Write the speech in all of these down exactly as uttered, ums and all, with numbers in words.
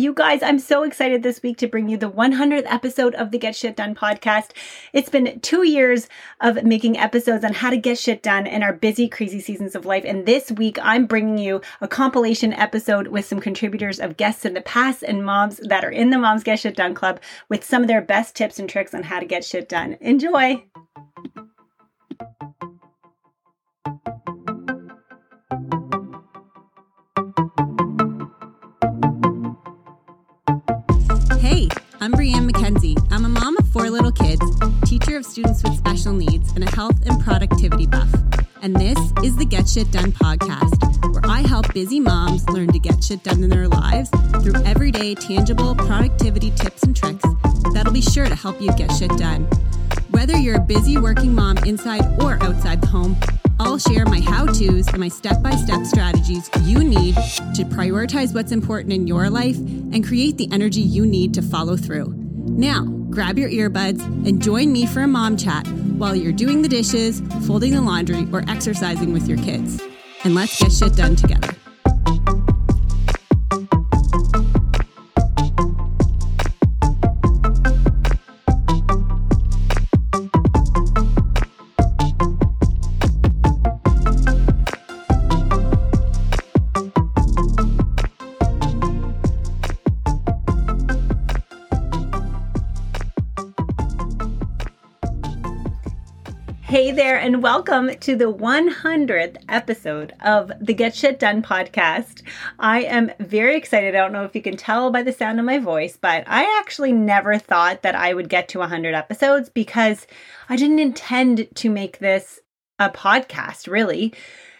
You guys, I'm so excited this week to bring you the one hundredth episode of the Get Shit Done podcast. It's been two years of making episodes on how to get shit done in our busy, crazy seasons of life. And this week, I'm bringing you a compilation episode with some contributors of guests in the past and moms that are in the Moms Get Shit Done Club with some of their best tips and tricks on how to get shit done. Enjoy. Hey, I'm Brianne McKenzie. I'm a mom of four little kids, teacher of students with special needs, and a health and productivity buff. And this is the Get Shit Done podcast, where I help busy moms learn to get shit done in their lives through everyday tangible productivity tips and tricks that'll be sure to help you get shit done. Whether you're a busy working mom inside or outside the home, I'll share my how-tos and my step-by-step strategies you need to prioritize what's important in your life and create the energy you need to follow through. Now, grab your earbuds and join me for a mom chat while you're doing the dishes, folding the laundry, or exercising with your kids. And let's get shit done together. Hey there, and welcome to the one hundredth episode of the Get Shit Done podcast. I am very excited. I don't know if you can tell by the sound of my voice, but I actually never thought that I would get to one hundred episodes because I didn't intend to make this a podcast, really.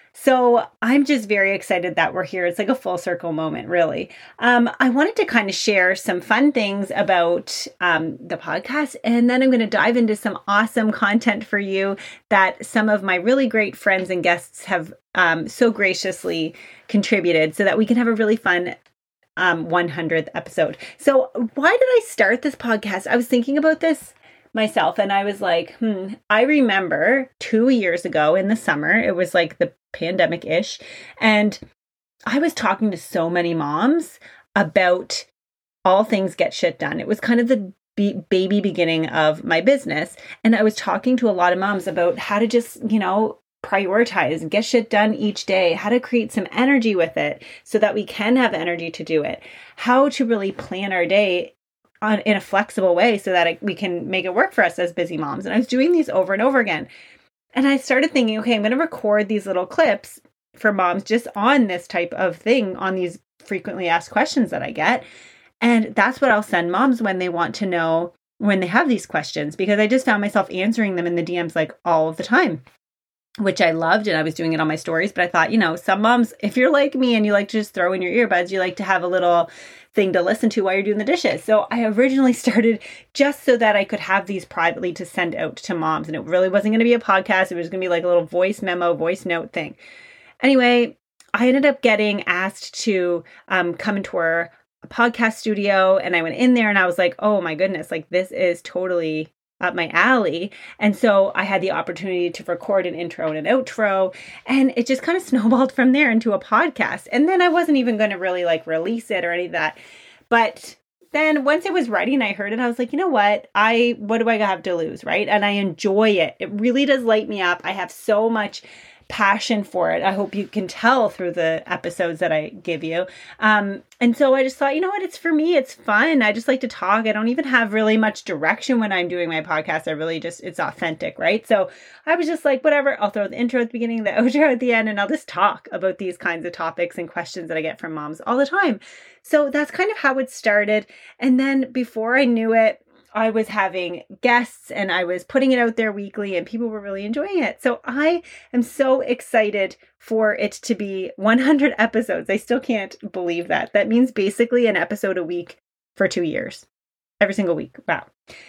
So I'm just very excited that we're here. It's like a full circle moment, really. Um, I wanted to kind of share some fun things about um, the podcast, and then I'm going to dive into some awesome content for you that some of my really great friends and guests have um, so graciously contributed so that we can have a really fun um, one hundredth episode. So why did I start this podcast? I was thinking about this myself, and I was like, hmm, I remember two years ago in the summer, it was like the pandemic-ish, and I was talking to so many moms about all things get shit done. It was kind of the be- baby beginning of my business, and I was talking to a lot of moms about how to just, you know, prioritize and get shit done each day, how to create some energy with it so that we can have energy to do it, how to really plan our day on in a flexible way so that it, we can make it work for us as busy moms. And I was doing these over and over again. And I started thinking, okay, I'm going to record these little clips for moms just on this type of thing, on these frequently asked questions that I get. And that's what I'll send moms when they want to know, when they have these questions, because I just found myself answering them in the D Ms like all of the time, which I loved. And I was doing it on my stories. But I thought, you know, some moms, if you're like me and you like to just throw in your earbuds, you like to have a little thing to listen to while you're doing the dishes. So I originally started just so that I could have these privately to send out to moms. And it really wasn't going to be a podcast. It was going to be like a little voice memo, voice note thing. Anyway, I ended up getting asked to um, come into our podcast studio. And I went in there and I was like, oh my goodness, like this is totally up my alley. And so I had the opportunity to record an intro and an outro, and it just kind of snowballed from there into a podcast. And then I wasn't even going to really like release it or any of that. But then once it was ready and I heard it, I was like, you know what? I, what do I have to lose? Right. And I enjoy it. It really does light me up. I have so much passion for it. I hope you can tell through the episodes that I give you. Um, and so I just thought, you know what, it's for me. It's fun. I just like to talk. I don't even have really much direction when I'm doing my podcast. I really just, it's authentic, right? So I was just like, whatever, I'll throw the intro at the beginning, the outro at the end, and I'll just talk about these kinds of topics and questions that I get from moms all the time. So that's kind of how it started. And then before I knew it, I was having guests and I was putting it out there weekly and people were really enjoying it. So I am so excited for it to be one hundred episodes. I still can't believe that. That means basically an episode a week for two years, every single week. Wow.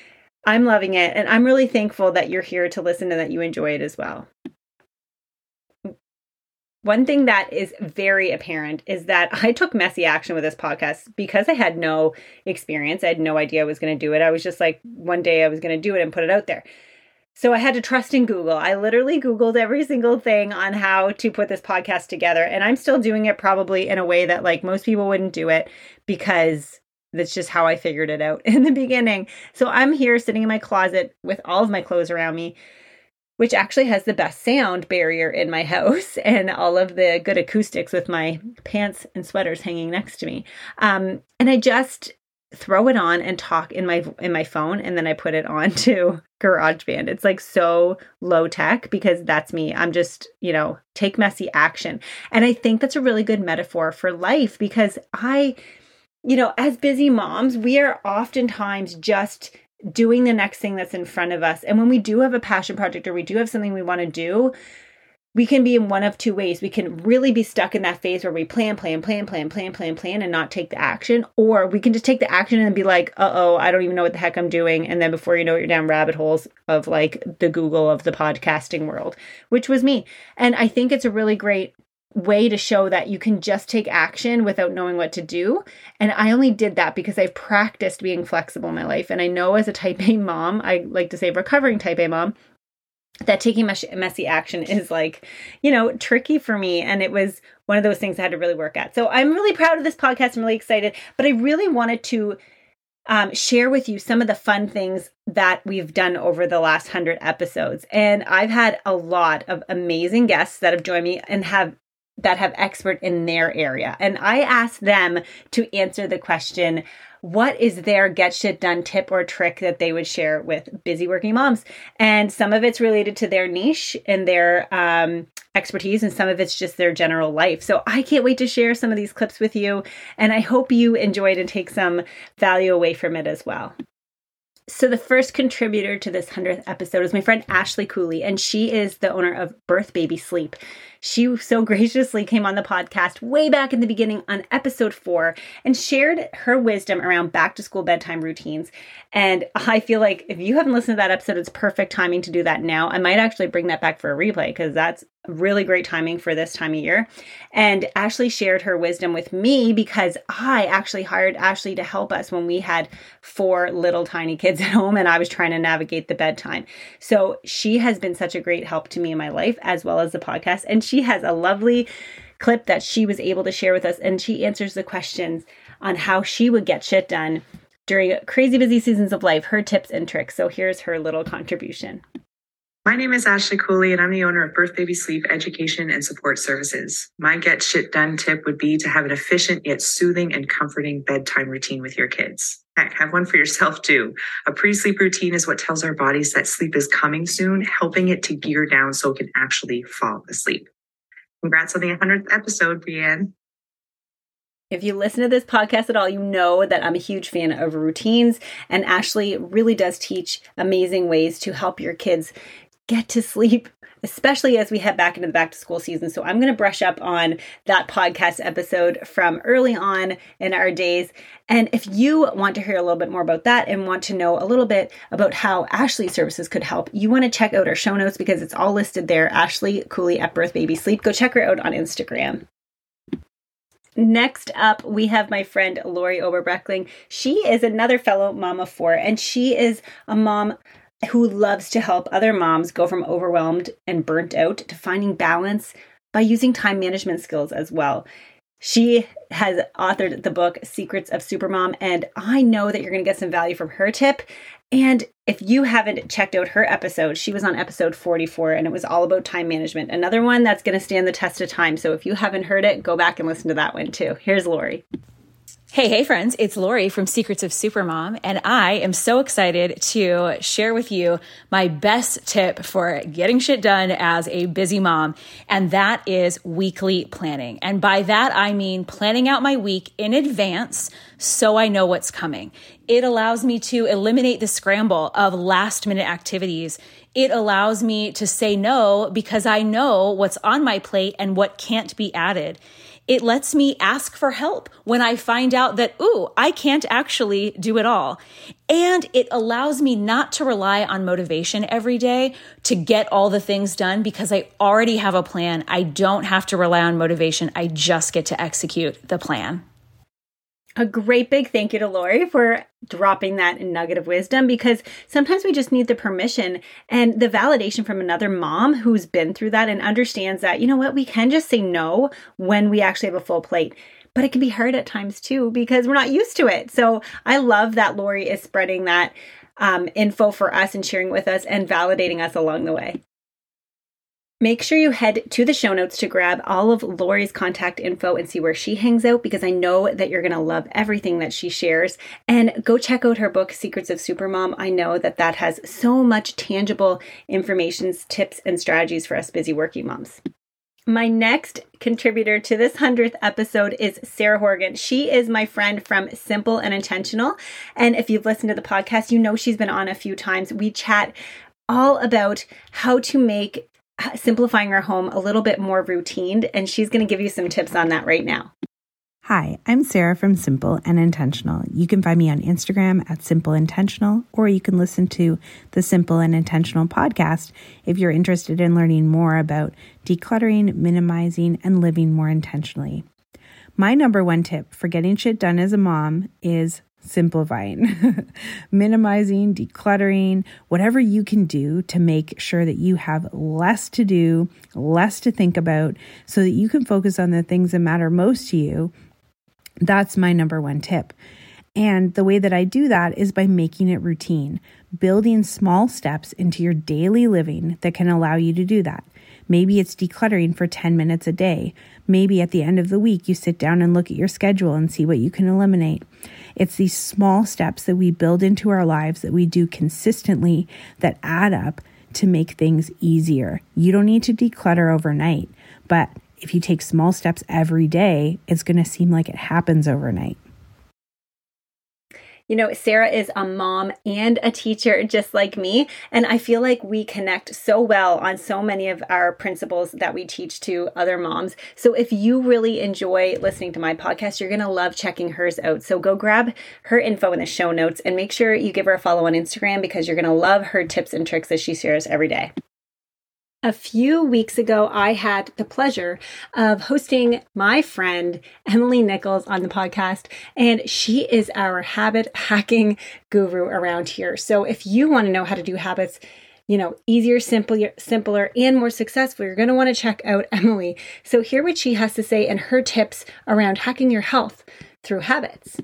I'm loving it. And I'm really thankful that you're here to listen and that you enjoy it as well. One thing that is very apparent is that I took messy action with this podcast because I had no experience. I had no idea I was going to do it. I was just like, one day I was going to do it and put it out there. So I had to trust in Google. I literally Googled every single thing on how to put this podcast together. And I'm still doing it probably in a way that like most people wouldn't do it, because that's just how I figured it out in the beginning. So I'm here sitting in my closet with all of my clothes around me, which actually has the best sound barrier in my house and all of the good acoustics with my pants and sweaters hanging next to me. Um, and I just throw it on and talk in my in my phone, and then I put it on to GarageBand. It's like so low tech, because that's me. I'm just, you know, take messy action. And I think that's a really good metaphor for life, because I, you know, as busy moms, we are oftentimes just doing the next thing that's in front of us. And when we do have a passion project, or we do have something we want to do, we can be in one of two ways. We can really be stuck in that phase where we plan, plan, plan, plan, plan, plan, plan, and not take the action. Or we can just take the action and be like, uh-oh, I don't even know what the heck I'm doing. And then before you know it, you're down rabbit holes of like the Google of the podcasting world, which was me. And I think it's a really great way to show that you can just take action without knowing what to do. And I only did that because I've practiced being flexible in my life. And I know as a type A mom, I like to say recovering type A mom, that taking messy, messy action is like, you know, tricky for me. And it was one of those things I had to really work at. So I'm really proud of this podcast. I'm really excited, but I really wanted to um, share with you some of the fun things that we've done over the last hundred episodes. And I've had a lot of amazing guests that have joined me and have that have expert in their area. And I asked them to answer the question, what is their get shit done tip or trick that they would share with busy working moms? And some of it's related to their niche and their um, expertise, and some of it's just their general life. So I can't wait to share some of these clips with you. And I hope you enjoyed and take some value away from it as well. So the first contributor to this hundredth episode is my friend Ashley Cooley, and she is the owner of Birth Baby Sleep. She so graciously came on the podcast way back in the beginning on episode four and shared her wisdom around back to school bedtime routines. And I feel like if you haven't listened to that episode, it's perfect timing to do that now. I might actually bring that back for a replay, because that's really great timing for this time of year. And Ashley shared her wisdom with me because I actually hired Ashley to help us when we had four little tiny kids at home and I was trying to navigate the bedtime. So she has been such a great help to me in my life, as well as the podcast. And she has a lovely clip that she was able to share with us. And she answers the questions on how she would get shit done during crazy busy seasons of life, her tips and tricks. So here's her little contribution. My name is Ashley Cooley, and I'm the owner of Birth Baby Sleep Education and Support Services. My get shit done tip would be to have an efficient yet soothing and comforting bedtime routine with your kids. Heck, have one for yourself too. A pre-sleep routine is what tells our bodies that sleep is coming soon, helping it to gear down so it can actually fall asleep. Congrats on the hundredth episode, Brianne. If you listen to this podcast at all, you know that I'm a huge fan of routines, and Ashley really does teach amazing ways to help your kids get to sleep, especially as we head back into the back to school season. So I'm going to brush up on that podcast episode from early on in our days. And if you want to hear a little bit more about that and want to know a little bit about how Ashley's services could help, you want to check out our show notes, because it's all listed there. Ashley Cooley at Birth Baby Sleep. Go check her out on Instagram. Next up, we have my friend Lori Oberbreckling. She is another fellow mom of four, and she is a mom who loves to help other moms go from overwhelmed and burnt out to finding balance by using time management skills as well. She has authored the book Secrets of Supermom, and I know that you're going to get some value from her tip. And if you haven't checked out her episode, she was on episode forty-four, and it was all about time management. Another one that's going to stand the test of time. So if you haven't heard it, go back and listen to that one too. Here's Lori. Hey, hey friends, it's Lori from Secrets of Supermom, and I am so excited to share with you my best tip for getting shit done as a busy mom, and that is weekly planning. And by that, I mean planning out my week in advance so I know what's coming. It allows me to eliminate the scramble of last minute activities. It allows me to say no because I know what's on my plate and what can't be added. It lets me ask for help when I find out that, ooh, I can't actually do it all. And it allows me not to rely on motivation every day to get all the things done because I already have a plan. I don't have to rely on motivation. I just get to execute the plan. A great big thank you to Lori for dropping that nugget of wisdom, because sometimes we just need the permission and the validation from another mom who's been through that and understands that, you know what, we can just say no when we actually have a full plate. But it can be hard at times too, because we're not used to it. So I love that Lori is spreading that um, info for us and sharing with us and validating us along the way. Make sure you head to the show notes to grab all of Lori's contact info and see where she hangs out, because I know that you're going to love everything that she shares. And go check out her book, Secrets of Supermom. I know that that has so much tangible information, tips, and strategies for us busy working moms. My next contributor to this hundredth episode is Sarah Horgan. She is my friend from Simple and Intentional. And if you've listened to the podcast, you know she's been on a few times. We chat all about how to make simplifying our home a little bit more routine, and she's going to give you some tips on that right now. Hi, I'm Sarah from Simple and Intentional. You can find me on Instagram at Simple Intentional, or you can listen to the Simple and Intentional podcast if you're interested in learning more about decluttering, minimizing, and living more intentionally. My number one tip for getting shit done as a mom is simplifying, minimizing, decluttering, whatever you can do to make sure that you have less to do, less to think about, so that you can focus on the things that matter most to you. That's my number one tip. And the way that I do that is by making it routine, building small steps into your daily living that can allow you to do that. Maybe it's decluttering for ten minutes a day. Maybe at the end of the week, you sit down and look at your schedule and see what you can eliminate. It's these small steps that we build into our lives that we do consistently that add up to make things easier. You don't need to declutter overnight, but if you take small steps every day, it's going to seem like it happens overnight. You know, Sarah is a mom and a teacher just like me, and I feel like we connect so well on so many of our principles that we teach to other moms. So if you really enjoy listening to my podcast, you're going to love checking hers out. So go grab her info in the show notes and make sure you give her a follow on Instagram, because you're going to love her tips and tricks that she shares every day. A few weeks ago, I had the pleasure of hosting my friend, Emily Nichols, on the podcast, and she is our habit hacking guru around here. So if you want to know how to do habits, you know, easier, simpler, simpler, and more successful, you're going to want to check out Emily. So hear what she has to say and her tips around hacking your health through habits.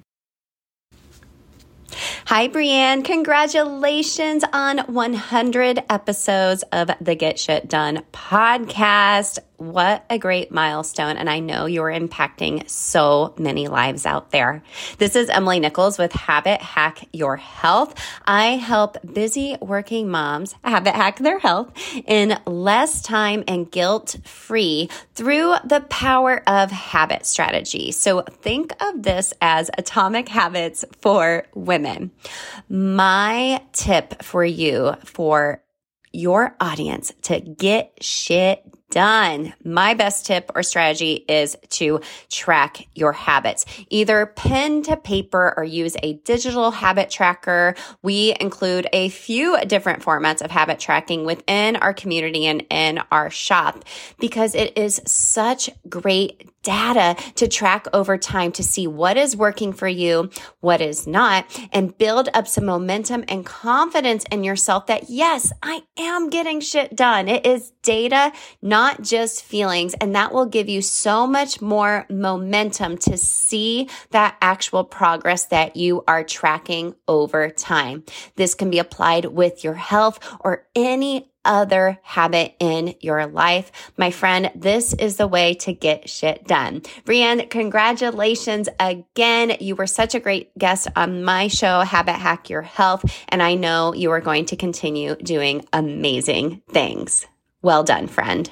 Hi, Brianne. Congratulations on one hundred episodes of the Get Shit Done podcast. What a great milestone. And I know you're impacting so many lives out there. This is Emily Nichols with Habit Hack Your Health. I help busy working moms habit hack their health in less time and guilt-free through the power of habit strategy. So think of this as atomic habits for women. My tip for you, for your audience to get shit done. My best tip or strategy is to track your habits. Either pen to paper or use a digital habit tracker. We include a few different formats of habit tracking within our community and in our shop, because it is such great data to track over time to see what is working for you, what is not, and build up some momentum and confidence in yourself that, yes, I am getting shit done. It is data, not just feelings, and that will give you so much more momentum to see that actual progress that you are tracking over time. This can be applied with your health or any other habit in your life. My friend, this is the way to get shit done. Brianne, congratulations again. You were such a great guest on my show, Habit Hack Your Health, and I know you are going to continue doing amazing things. Well done, friend.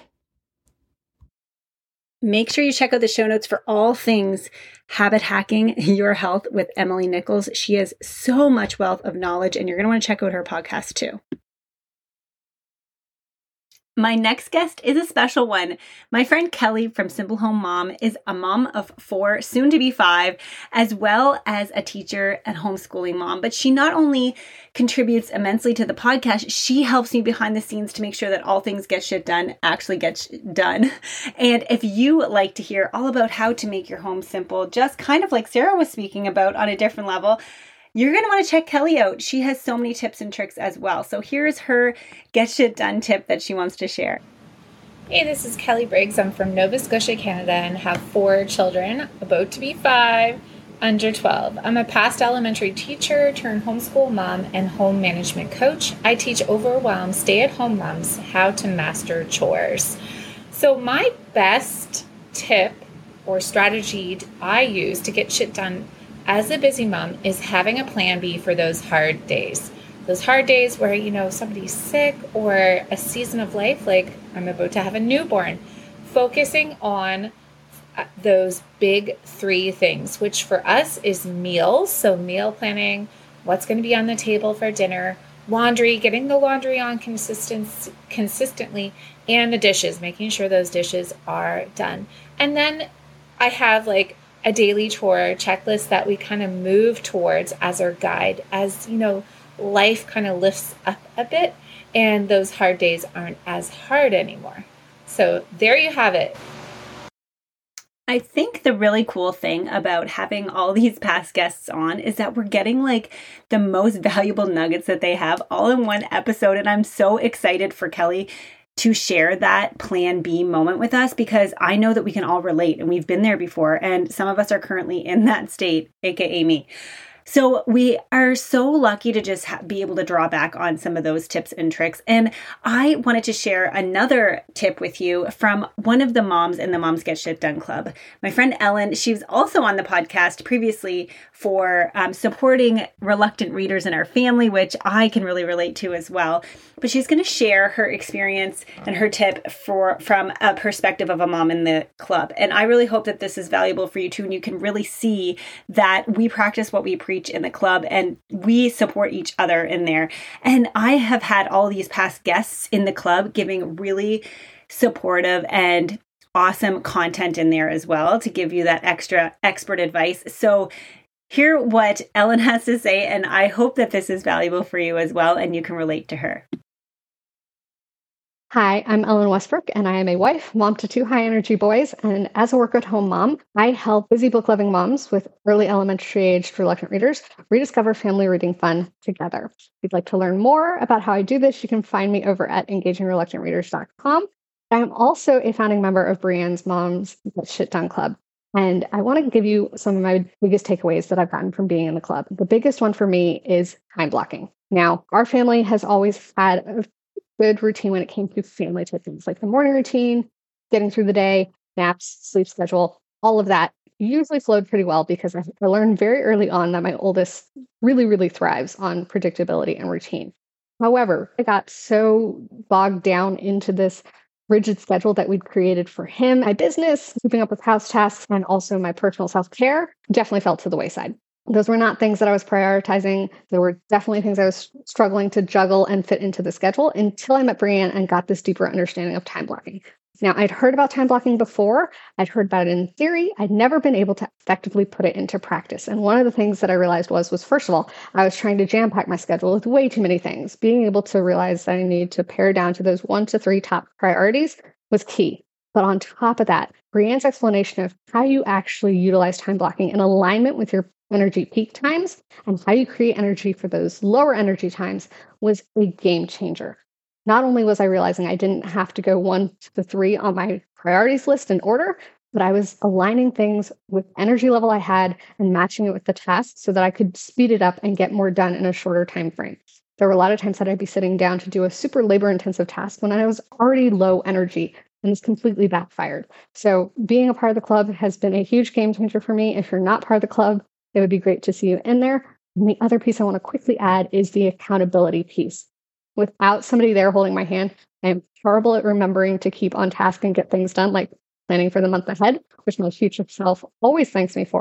Make sure you check out the show notes for all things habit hacking your health with Emily Nichols. She has so much wealth of knowledge, and you're going to want to check out her podcast too. My next guest is a special one. My friend Kelly from Simple Home Mom is a mom of four, soon to be five, as well as a teacher and homeschooling mom. But she not only contributes immensely to the podcast, she helps me behind the scenes to make sure that all things Get Shit Done actually get sh- done. And if you like to hear all about how to make your home simple, just kind of like Sarah was speaking about on a different level, you're going to want to check Kelly out. She has so many tips and tricks as well. So here's her Get Shit Done tip that she wants to share. Hey, this is Kelly Briggs. I'm from Nova Scotia, Canada, and have four children, about to be five, under twelve. I'm a past elementary teacher turned homeschool mom and home management coach. I teach overwhelmed stay-at-home moms how to master chores. So my best tip or strategy I use to get shit done as a busy mom is having a plan B for those hard days. Those hard days where, you know, somebody's sick or a season of life, like I'm about to have a newborn. Focusing on those big three things, which for us is meals. So meal planning, what's going to be on the table for dinner, laundry, getting the laundry on consistent, consistently, and the dishes, making sure those dishes are done. And then I have like a daily chore checklist that we kind of move towards as our guide, as, you know, life kind of lifts up a bit and those hard days aren't as hard anymore. So there you have it. I think the really cool thing about having all these past guests on is that we're getting like the most valuable nuggets that they have all in one episode. And I'm so excited for Kelly to share that plan B moment with us, because I know that we can all relate and we've been there before. And some of us are currently in that state, A K A me. So we are so lucky to just ha- be able to draw back on some of those tips and tricks. And I wanted to share another tip with you from one of the moms in the Moms Get Shit Done Club. My friend Ellen, she was also on the podcast previously for um, supporting reluctant readers in our family, which I can really relate to as well. But she's going to share her experience and her tip for from a perspective of a mom in the club. And I really hope that this is valuable for you too. And you can really see that we practice what we preach in the club and we support each other in there. And I have had all these past guests in the club giving really supportive and awesome content in there as well to give you that extra expert advice. So hear what Ellen has to say, and I hope that this is valuable for you as well and you can relate to her. Hi, I'm Ellen Westbrook, and I am a wife, mom to two high-energy boys, and as a work-at-home mom, I help busy book-loving moms with early elementary-aged reluctant readers rediscover family reading fun together. If you'd like to learn more about how I do this, you can find me over at engaging reluctant readers dot com. I am also a founding member of Brienne's Moms Get Shit Done Club, and I want to give you some of my biggest takeaways that I've gotten from being in the club. The biggest one for me is time blocking. Now, our family has always had a good routine when it came to family type things like the morning routine, getting through the day, naps, sleep schedule, all of that usually flowed pretty well because I learned very early on that my oldest really, really thrives on predictability and routine. However, I got so bogged down into this rigid schedule that we'd created for him. My business, keeping up with house tasks, and also my personal self-care definitely fell to the wayside. Those were not things that I was prioritizing. There were definitely things I was struggling to juggle and fit into the schedule until I met Brienne and got this deeper understanding of time blocking. Now, I'd heard about time blocking before. I'd heard about it in theory. I'd never been able to effectively put it into practice. And one of the things that I realized was, was first of all, I was trying to jam pack my schedule with way too many things. Being able to realize that I needed to pare down to those one to three top priorities was key. But on top of that, Brienne's explanation of how you actually utilize time blocking in alignment with your energy peak times and how you create energy for those lower energy times was a game changer. Not only was I realizing I didn't have to go one to three on my priorities list in order, but I was aligning things with energy level I had and matching it with the task so that I could speed it up and get more done in a shorter time frame. There were a lot of times that I'd be sitting down to do a super labor intensive task when I was already low energy, and it's completely backfired. So being a part of the club has been a huge game changer for me. If you're not part of the club, it would be great to see you in there. And the other piece I want to quickly add is the accountability piece. Without somebody there holding my hand, I am horrible at remembering to keep on task and get things done, like planning for the month ahead, which my future self always thanks me for.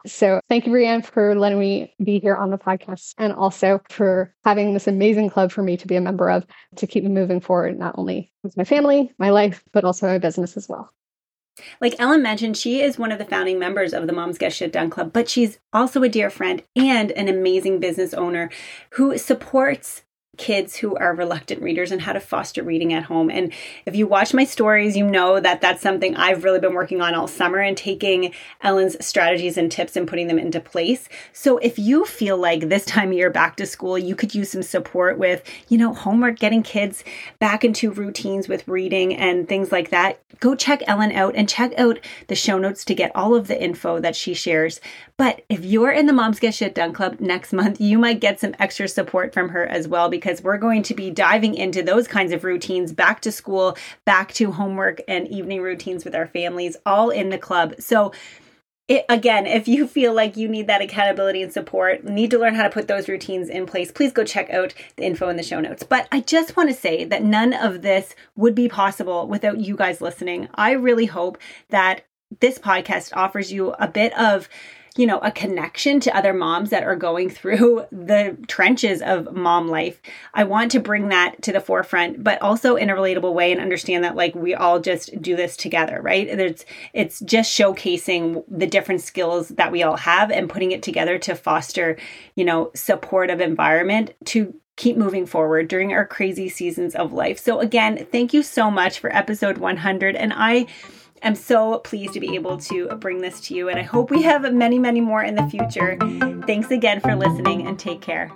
So thank you, Brianne, for letting me be here on the podcast and also for having this amazing club for me to be a member of to keep me moving forward, not only with my family, my life, but also my business as well. Like Ellen mentioned, she is one of the founding members of the Moms Get Shit Done Club, but she's also a dear friend and an amazing business owner who supports kids who are reluctant readers and how to foster reading at home. And if you watch my stories, you know that that's something I've really been working on all summer and taking Ellen's strategies and tips and putting them into place. So if you feel like this time of year back to school, you could use some support with, you know, homework, getting kids back into routines with reading and things like that, go check Ellen out and check out the show notes to get all of the info that she shares. But if you're in the Moms Get Shit Done Club next month, you might get some extra support from her as well, because we're going to be diving into those kinds of routines, back to school, back to homework and evening routines with our families, all in the club. So it, again, if you feel like you need that accountability and support, need to learn how to put those routines in place, please go check out the info in the show notes. But I just want to say that none of this would be possible without you guys listening. I really hope that this podcast offers you a bit of, you know, a connection to other moms that are going through the trenches of mom life. I want to bring that to the forefront, but also in a relatable way, and understand that like we all just do this together, right? It's, it's just showcasing the different skills that we all have and putting it together to foster, you know, supportive environment to keep moving forward during our crazy seasons of life. So again, thank you so much for episode one hundred. And I I'm so pleased to be able to bring this to you, and I hope we have many, many more in the future. Thanks again for listening, and take care.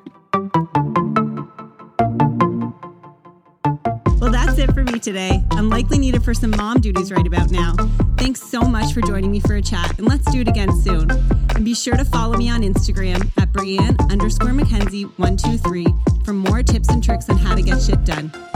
Well, that's it for me today. I'm likely needed for some mom duties right about now. Thanks so much for joining me for a chat, and let's do it again soon. And be sure to follow me on Instagram at Brianne underscore Mackenzie one two three for more tips and tricks on how to get shit done.